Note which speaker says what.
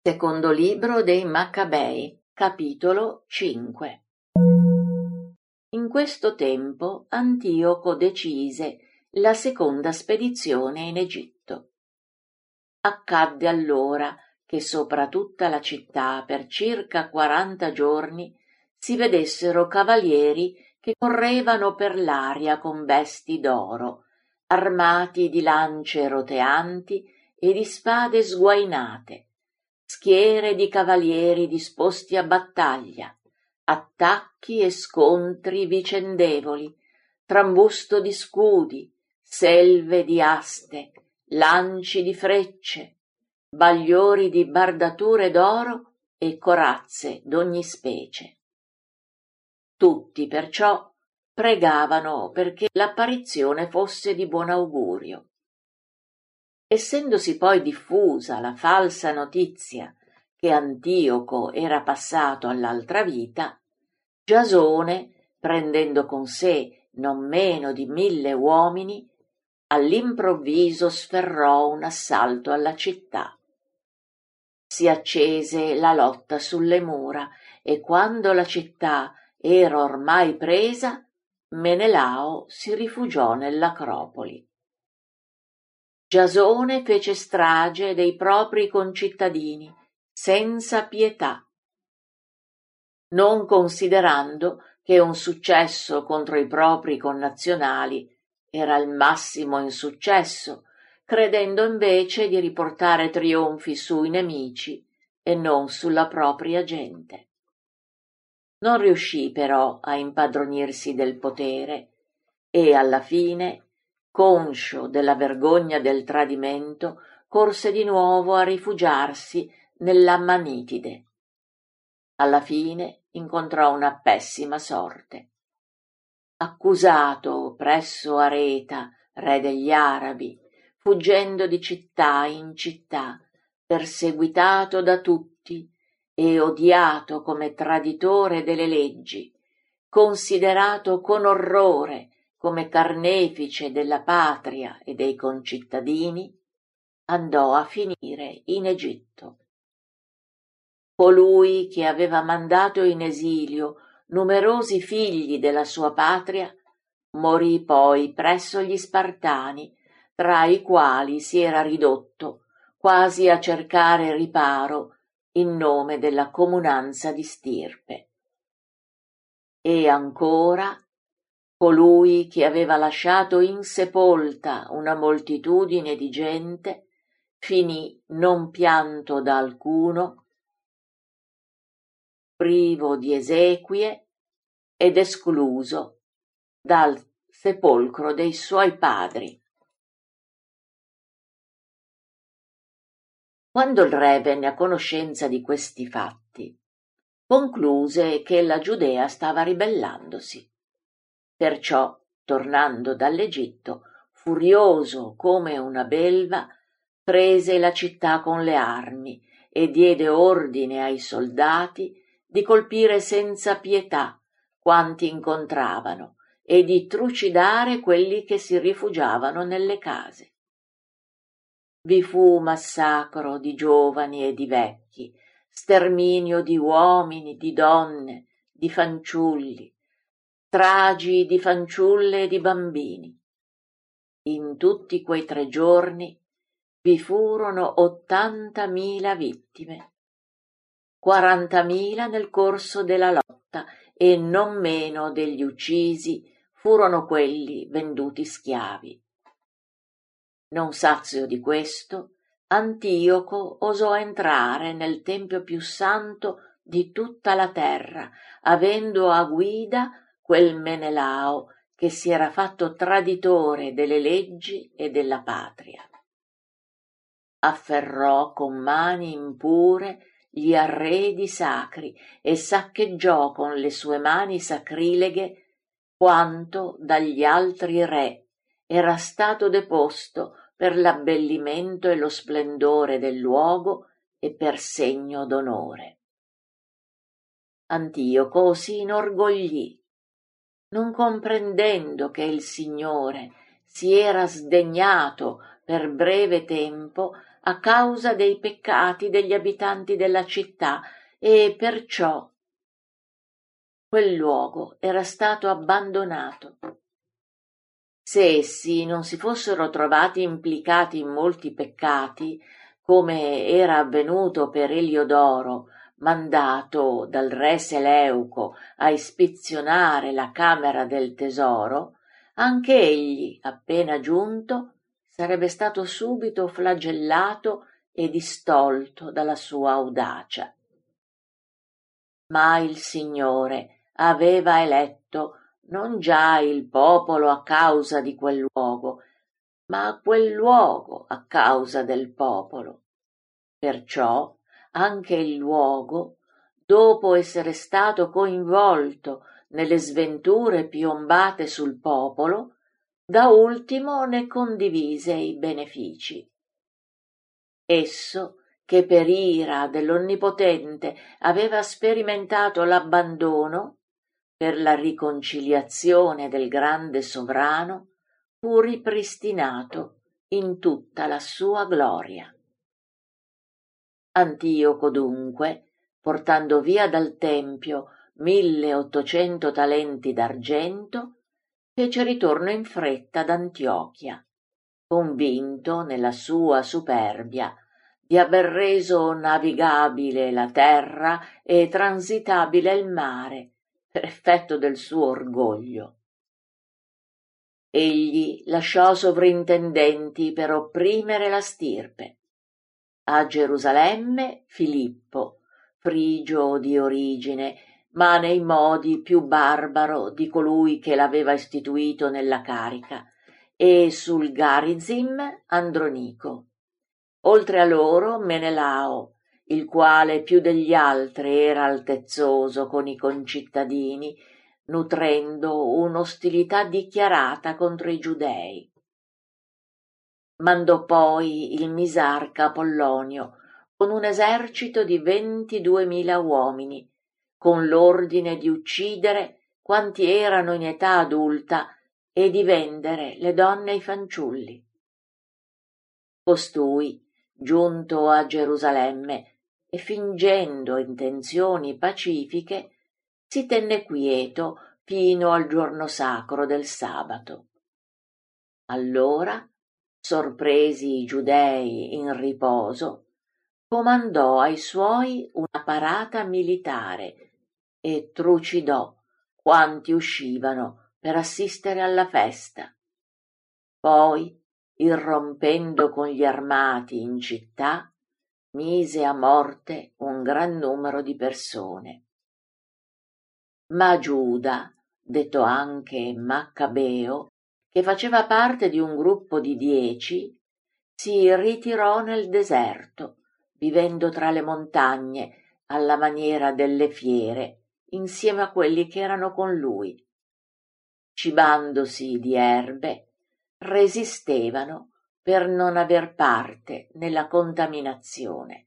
Speaker 1: Secondo libro dei Maccabei, capitolo 5. In questo tempo Antioco decise la seconda spedizione in Egitto. Accadde allora che sopra tutta la città per circa 40 giorni si vedessero cavalieri che correvano per l'aria con vesti d'oro, armati di lance roteanti e di spade sguainate, schiere di cavalieri disposti a battaglia, attacchi e scontri vicendevoli, trambusto di scudi, selve di aste, lanci di frecce, bagliori di bardature d'oro e corazze d'ogni specie. Tutti perciò pregavano perché l'apparizione fosse di buon augurio. Essendosi poi diffusa la falsa notizia che Antioco era passato all'altra vita, Giasone, prendendo con sé non meno di 1000 uomini, all'improvviso sferrò un assalto alla città. Si accese la lotta sulle mura e quando la città era ormai presa, Menelao si rifugiò nell'Acropoli. Giasone fece strage dei propri concittadini, senza pietà, non considerando che un successo contro i propri connazionali era il massimo insuccesso, credendo invece di riportare trionfi sui nemici e non sulla propria gente. Non riuscì però a impadronirsi del potere e alla fine, conscio della vergogna del tradimento, corse di nuovo a rifugiarsi nell'Ammanitide. Alla fine incontrò una pessima sorte. Accusato presso Areta, re degli Arabi, fuggendo di città in città, perseguitato da tutti e odiato come traditore delle leggi, considerato con orrore come carnefice della patria e dei concittadini, andò a finire in Egitto. Colui che aveva mandato in esilio numerosi figli della sua patria, morì poi presso gli Spartani, tra i quali si era ridotto quasi a cercare riparo in nome della comunanza di stirpe. E ancora, colui che aveva lasciato insepolta una moltitudine di gente, finì non pianto da alcuno, privo di esequie ed escluso dal sepolcro dei suoi padri. Quando il re venne a conoscenza di questi fatti, concluse che la Giudea stava ribellandosi. Perciò, tornando dall'Egitto, furioso come una belva, prese la città con le armi e diede ordine ai soldati di colpire senza pietà quanti incontravano e di trucidare quelli che si rifugiavano nelle case. Vi fu massacro di giovani e di vecchi, sterminio di uomini, di donne, di fanciulli, stragi di fanciulle e di bambini. In tutti quei 3 giorni vi furono 80.000 vittime, 40.000 nel corso della lotta e non meno degli uccisi furono quelli venduti schiavi. Non sazio di questo, Antioco osò entrare nel tempio più santo di tutta la terra, avendo a guida quel Menelao che si era fatto traditore delle leggi e della patria. Afferrò con mani impure gli arredi sacri e saccheggiò con le sue mani sacrileghe quanto dagli altri re era stato deposto per l'abbellimento e lo splendore del luogo e per segno d'onore. Antioco si inorgoglì, non comprendendo che il Signore si era sdegnato per breve tempo a causa dei peccati degli abitanti della città, e perciò quel luogo era stato abbandonato. Se essi non si fossero trovati implicati in molti peccati, come era avvenuto per Eliodoro, mandato dal re Seleuco a ispezionare la camera del tesoro, anche egli, appena giunto, sarebbe stato subito flagellato e distolto dalla sua audacia. Ma il Signore aveva eletto non già il popolo a causa di quel luogo, ma quel luogo a causa del popolo. Perciò anche il luogo, dopo essere stato coinvolto nelle sventure piombate sul popolo, da ultimo ne condivise i benefici. Esso, che per ira dell'Onnipotente aveva sperimentato l'abbandono, per la riconciliazione del grande sovrano, fu ripristinato in tutta la sua gloria. Antioco dunque, portando via dal Tempio 1800 talenti d'argento, fece ritorno in fretta ad Antiochia, convinto nella sua superbia di aver reso navigabile la terra e transitabile il mare per effetto del suo orgoglio. Egli lasciò sovrintendenti per opprimere la stirpe. A Gerusalemme Filippo, frigio di origine, ma nei modi più barbaro di colui che l'aveva istituito nella carica, e sul Garizim Andronico. Oltre a loro Menelao, il quale più degli altri era altezzoso con i concittadini, nutrendo un'ostilità dichiarata contro i giudei. Mandò poi il misarca Apollonio con un esercito di 22.000 uomini, con l'ordine di uccidere quanti erano in età adulta e di vendere le donne ai fanciulli. Costui, giunto a Gerusalemme e fingendo intenzioni pacifiche, si tenne quieto fino al giorno sacro del sabato. Allora, sorpresi i giudei in riposo, comandò ai suoi una parata militare e trucidò quanti uscivano per assistere alla festa. Poi, irrompendo con gli armati in città, mise a morte un gran numero di persone. Ma Giuda, detto anche Maccabeo, che faceva parte di un gruppo di 10, si ritirò nel deserto, vivendo tra le montagne alla maniera delle fiere, insieme a quelli che erano con lui. Cibandosi di erbe, resistevano per non aver parte nella contaminazione.